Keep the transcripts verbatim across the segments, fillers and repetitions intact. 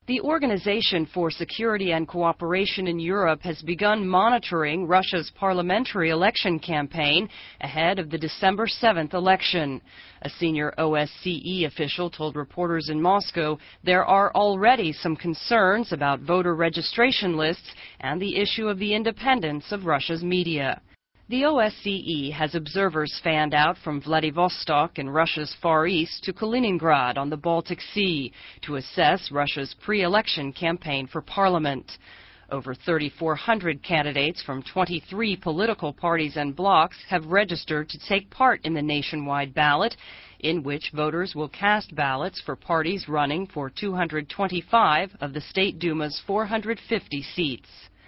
The Organization for Security and Cooperation in Europe has begun monitoring Russia's parliamentary election campaign ahead of the December seventh election. A senior O S C E official told reporters in Moscow there are already some concerns about voter registration lists and the issue of the independence of Russia's media. The O S C E has observers fanned out from Vladivostok in Russia's Far East to Kaliningrad on the Baltic Sea to assess Russia's pre-election campaign for parliament. Over thirty-four hundred candidates from twenty-three political parties and blocs have registered to take part in the nationwide ballot, in which voters will cast ballots for parties running for two hundred twenty-five of the State Duma's four hundred fifty seats.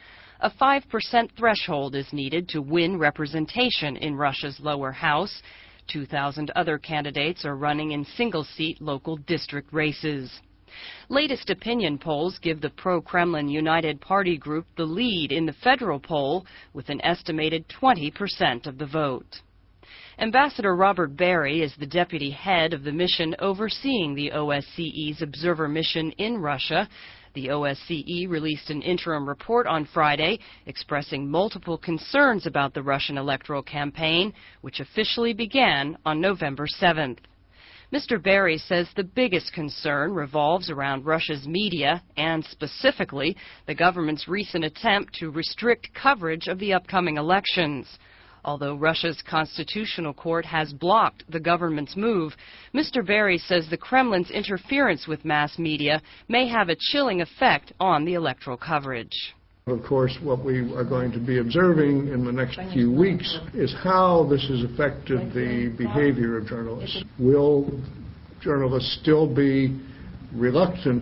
A five percent threshold is needed to win representation in Russia's lower house. two thousand other candidates are running in single-seat local district races. Latest opinion polls give the pro-Kremlin United Party group the lead in the federal poll with an estimated twenty percent of the vote. Ambassador Robert Barry is the deputy head of the mission overseeing the O S C E's observer mission in Russia. The O S C E released an interim report on Friday expressing multiple concerns about the Russian electoral campaign, which officially began on November seventh. Mister Barry says the biggest concern revolves around Russia's media and, specifically, the government's recent attempt to restrict coverage of the upcoming elections. Although Russia's constitutional court has blocked the government's move, Mister Barry says the Kremlin's interference with mass media may have a chilling effect on the electoral coverage. Of course, what we are going to be observing in the next few weeks is how this has affected the behavior of journalists. Will journalists still be reluctant,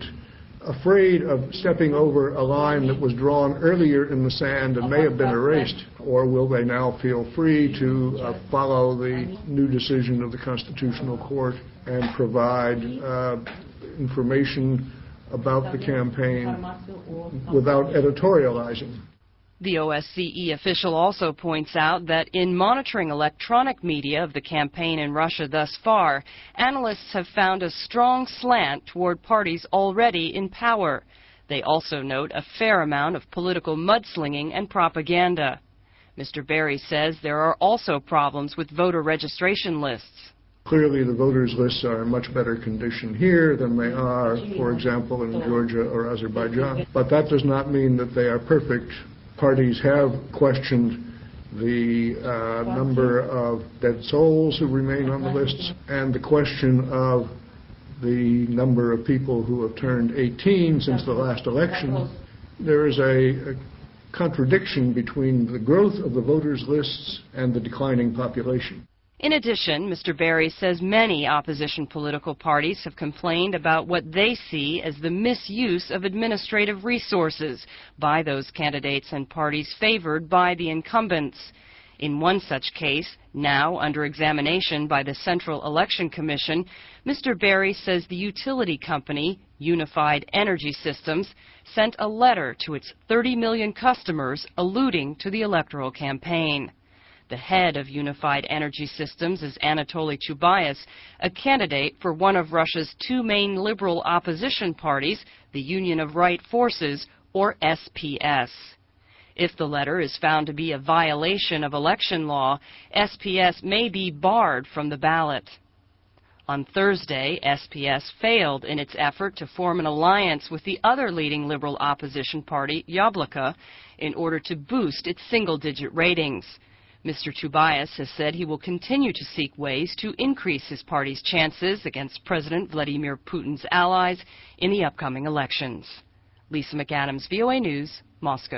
afraid of stepping over a line that was drawn earlier in the sand and may have been erased, or will they now feel free to uh, follow the new decision of the Constitutional Court and provide uh, information about the campaign without editorializing? The O S C E official also points out that in monitoring electronic media of the campaign in Russia thus far, analysts have found a strong slant toward parties already in power. They also note a fair amount of political mudslinging and propaganda. Mister Barry says there are also problems with voter registration lists. Clearly, the voters' lists are in much better condition here than they are, for example, in Georgia or Azerbaijan. But that does not mean that they are perfect. Parties have questioned the uh, number of dead souls who remain on the lists and the question of the number of people who have turned eighteen since the last election. There is a, a contradiction between the growth of the voters' lists and the declining population. In addition, Mister Barry says many opposition political parties have complained about what they see as the misuse of administrative resources by those candidates and parties favored by the incumbents. In one such case, now under examination by the Central Election Commission, Mister Barry says the utility company, Unified Energy Systems, sent a letter to its thirty million customers alluding to the electoral campaign. The head of Unified Energy Systems is Anatoly Chubais, a candidate for one of Russia's two main liberal opposition parties, the Union of Right Forces, or S P S. If the letter is found to be a violation of election law, S P S may be barred from the ballot. On Thursday, S P S failed in its effort to form an alliance with the other leading liberal opposition party, Yabloko, in order to boost its single-digit ratings. Mister Chubais has said he will continue to seek ways to increase his party's chances against President Vladimir Putin's allies in the upcoming elections. Lisa McAdams, V O A News, Moscow.